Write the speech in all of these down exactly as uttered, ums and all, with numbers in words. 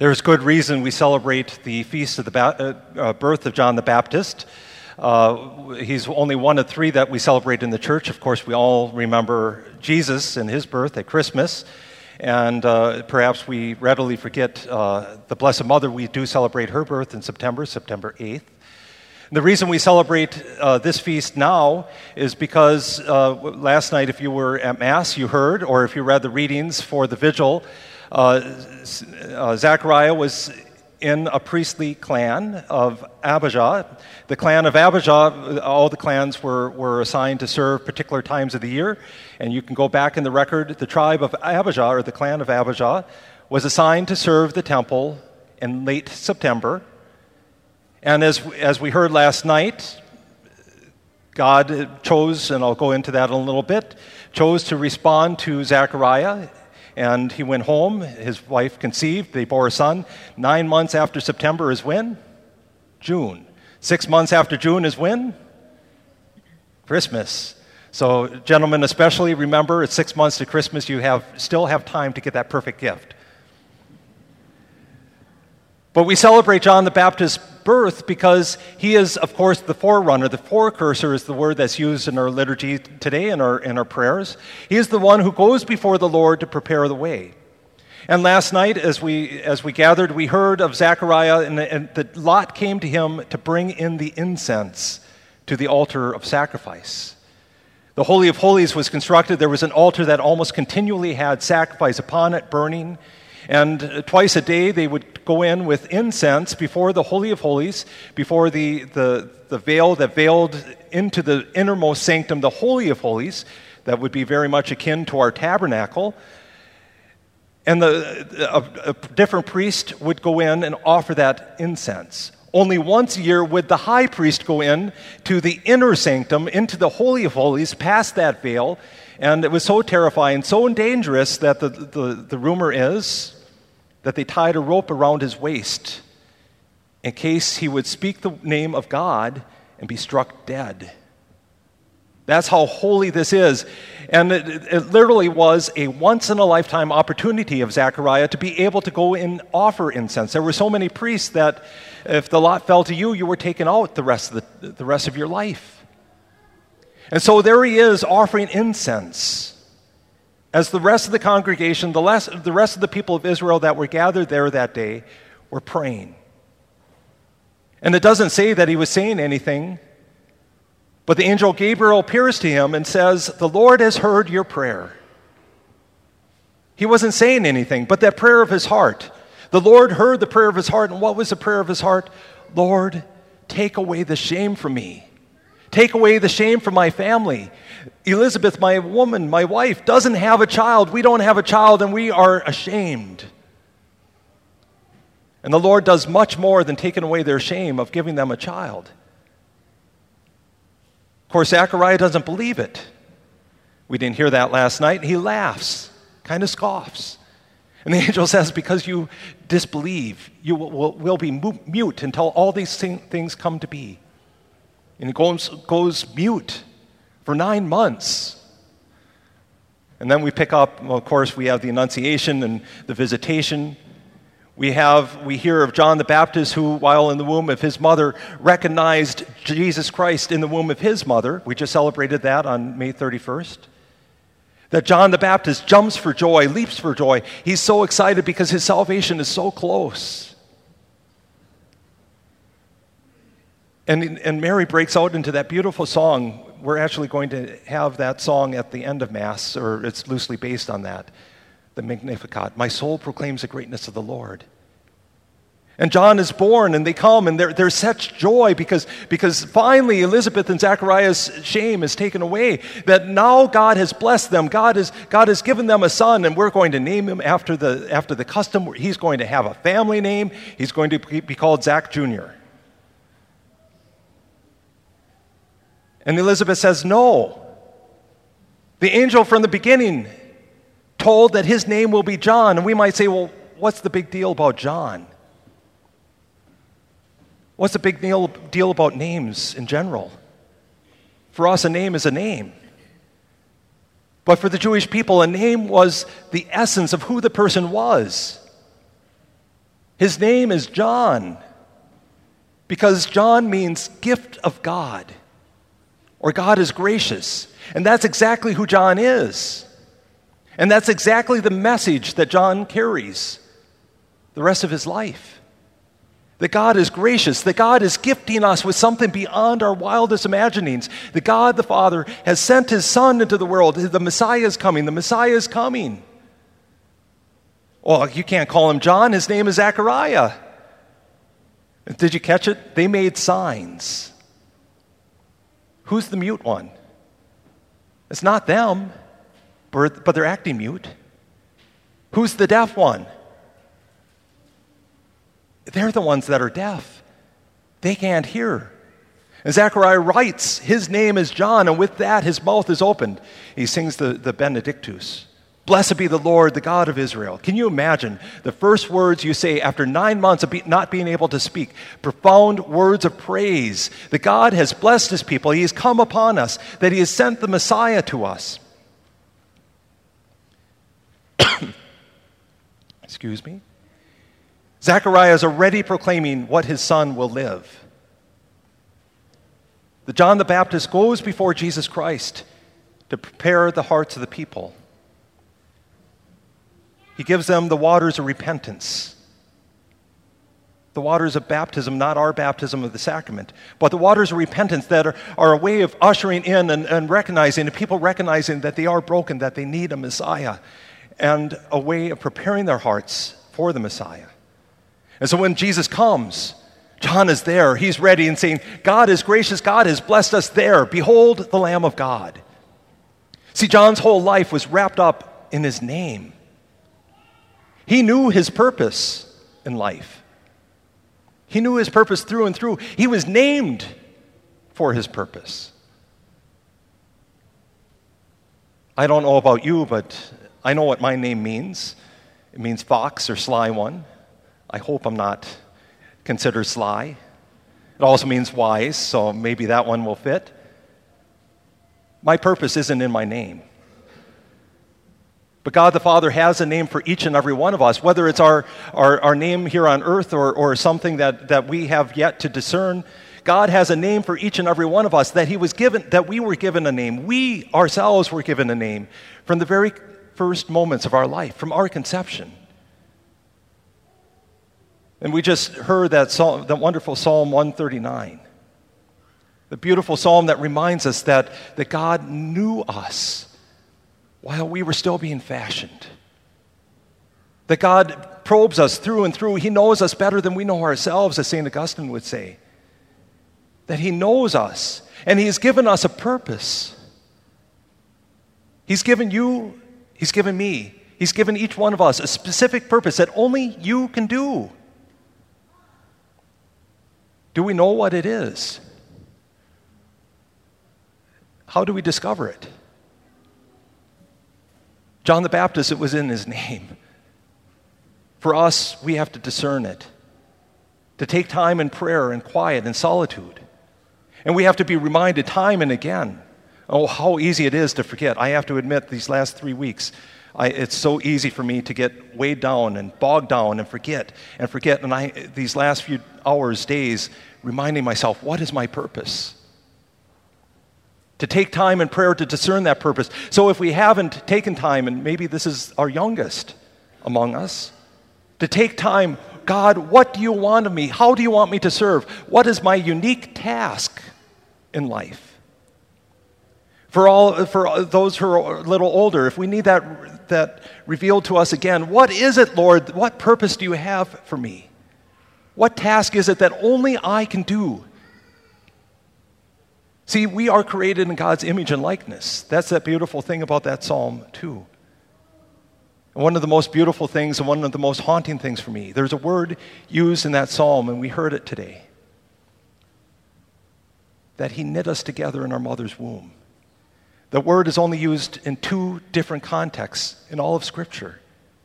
There's good reason we celebrate the feast of the ba- uh, birth of John the Baptist. Uh, he's only one of three that we celebrate in the church. Of course, we all remember Jesus and his birth at Christmas. And uh, perhaps we readily forget uh, the Blessed Mother. We do celebrate her birth in September, September eighth. And the reason we celebrate uh, this feast now is because uh, last night, if you were at Mass, you heard, or if you read the readings for the vigil, Uh, uh, Zechariah was in a priestly clan of Abijah. The clan of Abijah, all the clans were, were assigned to serve particular times of the year. And you can go back in the record, the tribe of Abijah, or the clan of Abijah, was assigned to serve the temple in late September. And as, as we heard last night, God chose, and I'll go into that in a little bit, chose to respond to Zechariah. And he went home, his wife conceived, they bore a son. Nine months after September is when? June. Six months after June is when? Christmas. So, gentlemen especially, remember, it's six months to Christmas, you have still have time to get that perfect gift. But we celebrate John the Baptist's birth because he is, of course, the forerunner. The forecursor is the word that's used in our liturgy today, in our, in our prayers. He is the one who goes before the Lord to prepare the way. And last night, as we as we gathered, we heard of Zechariah, and, and the lot came to him to bring in the incense to the altar of sacrifice. The Holy of Holies was constructed. There was an altar that almost continually had sacrifice upon it, burning. And twice a day they would go in with incense before the Holy of Holies, before the, the, the veil that veiled into the innermost sanctum, the Holy of Holies, that would be very much akin to our tabernacle. And the, a, a different priest would go in and offer that incense. Only once a year would the high priest go in to the inner sanctum, into the Holy of Holies, past that veil. And it was so terrifying, so dangerous that the, the, the rumor is that they tied a rope around his waist in case he would speak the name of God and be struck dead. That's how holy this is. And it, it literally was a once-in-a-lifetime opportunity of Zechariah to be able to go and offer incense. There were so many priests that if the lot fell to you, you were taken out the rest of, the, the rest of your life. And so there he is offering incense. As the rest of the congregation, the, less, the rest of the people of Israel that were gathered there that day were praying. And it doesn't say that he was saying anything, but the angel Gabriel appears to him and says, "The Lord has heard your prayer." He wasn't saying anything, but that prayer of his heart. The Lord heard the prayer of his heart, and what was the prayer of his heart? "Lord, take away the shame from me. Take away the shame from my family. Elizabeth, my woman, my wife, doesn't have a child. We don't have a child, and we are ashamed." And the Lord does much more than taking away their shame of giving them a child. Of course, Zechariah doesn't believe it. We didn't hear that last night. He laughs, kind of scoffs. And the angel says, because you disbelieve, you will, will, will be mute until all these things come to be. And he goes, goes mute for nine months. And then we pick up, well, of course, we have the Annunciation and the Visitation. We have, we hear of John the Baptist who, while in the womb of his mother, recognized Jesus Christ in the womb of his mother. We just celebrated that on May thirty-first. That John the Baptist jumps for joy, leaps for joy. He's so excited because his salvation is so close. And, and Mary breaks out into that beautiful song. We're actually going to have that song at the end of Mass, or it's loosely based on that, the Magnificat. "My soul proclaims the greatness of the Lord." And John is born, and they come, and there's such joy because, because finally Elizabeth and Zechariah's shame is taken away, that now God has blessed them. God, is, God has given them a son, and we're going to name him after the, after the custom. He's going to have a family name. He's going to be called Zach Junior And Elizabeth says, no. The angel from the beginning told that his name will be John. And we might say, well, what's the big deal about John? What's the big deal, deal about names in general? For us, a name is a name. But for the Jewish people, a name was the essence of who the person was. His name is John because John means gift of God, or God is gracious. And that's exactly who John is. And that's exactly the message that John carries the rest of his life. That God is gracious, that God is gifting us with something beyond our wildest imaginings. That God the Father has sent his Son into the world. The Messiah is coming. The Messiah is coming. Well, you can't call him John. His name is Zechariah. Did you catch it? They made signs. Who's the mute one? It's not them, but they're acting mute. Who's the deaf one? They're the ones that are deaf. They can't hear. And Zechariah writes, his name is John, and with that his mouth is opened. He sings the, the Benedictus. Blessed be the Lord, the God of Israel. Can you imagine the first words you say after nine months of be, not being able to speak? Profound words of praise that God has blessed his people. He has come upon us, that he has sent the Messiah to us. Excuse me. Zechariah is already proclaiming what his son will live. The John the Baptist goes before Jesus Christ to prepare the hearts of the people. He gives them the waters of repentance. The waters of baptism, not our baptism of the sacrament, but the waters of repentance that are, are a way of ushering in and, and recognizing, and people recognizing that they are broken, that they need a Messiah, and a way of preparing their hearts for the Messiah. And so when Jesus comes, John is there. He's ready and saying, God is gracious. God has blessed us there. Behold the Lamb of God. See, John's whole life was wrapped up in his name. He knew his purpose in life. He knew his purpose through and through. He was named for his purpose. I don't know about you, but I know what my name means. It means fox or sly one. I hope I'm not considered sly. It also means wise, so maybe that one will fit. My purpose isn't in my name. But God the Father has a name for each and every one of us, whether it's our, our, our name here on earth or, or something that, that we have yet to discern. God has a name for each and every one of us, that He was given, that we were given a name. We ourselves were given a name from the very first moments of our life, from our conception. And we just heard that psalm, that wonderful Psalm one thirty-nine. The beautiful psalm that reminds us that, that God knew us while we were still being fashioned. That God probes us through and through. He knows us better than we know ourselves, as Saint Augustine would say. That He knows us, and He has given us a purpose. He's given you, He's given me, He's given each one of us a specific purpose that only you can do. Do we know what it is? How do we discover it? John the Baptist, it was in his name. For us, we have to discern it, to take time in prayer and quiet and solitude. And we have to be reminded time and again. Oh, how easy it is to forget. I have to admit, these last three weeks, I, it's so easy for me to get weighed down and bogged down and forget and forget. And I, these last few hours, days, reminding myself, what is my purpose? To take time in prayer to discern that purpose. So if we haven't taken time, and maybe this is our youngest among us, to take time, God, what do you want of me? How do you want me to serve? What is my unique task in life? For all, for those who are a little older, if we need that, that revealed to us again, what is it, Lord? What purpose do you have for me? What task is it that only I can do? See, we are created in God's image and likeness. That's that beautiful thing about that psalm, too. And one of the most beautiful things and one of the most haunting things for me, there's a word used in that psalm, and we heard it today, that He knit us together in our mother's womb. The word is only used in two different contexts in all of Scripture.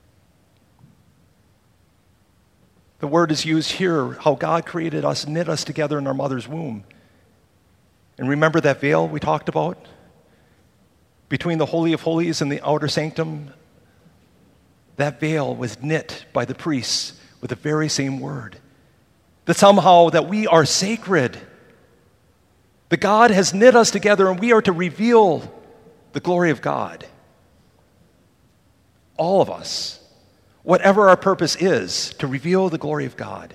The word is used here, how God created us, knit us together in our mother's womb. And remember that veil we talked about? Between the Holy of Holies and the outer sanctum? That veil was knit by the priests with the very same word. That somehow that we are sacred. That God has knit us together and we are to reveal the glory of God. All of us, whatever our purpose is, to reveal the glory of God.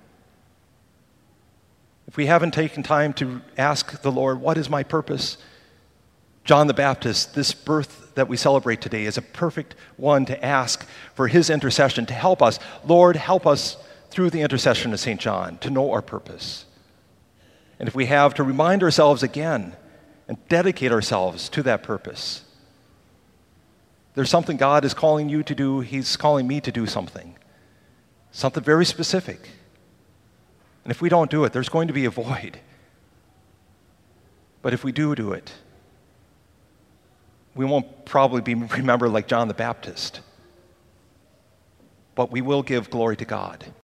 If we haven't taken time to ask the Lord, what is my purpose? John the Baptist, this birth that we celebrate today, is a perfect one to ask for his intercession to help us. Lord, help us through the intercession of Saint John to know our purpose. And if we have, to remind ourselves again and dedicate ourselves to that purpose. There's something God is calling you to do. He's calling me to do something. Something very specific. And if we don't do it, there's going to be a void. But if we do do it, we won't probably be remembered like John the Baptist. But we will give glory to God.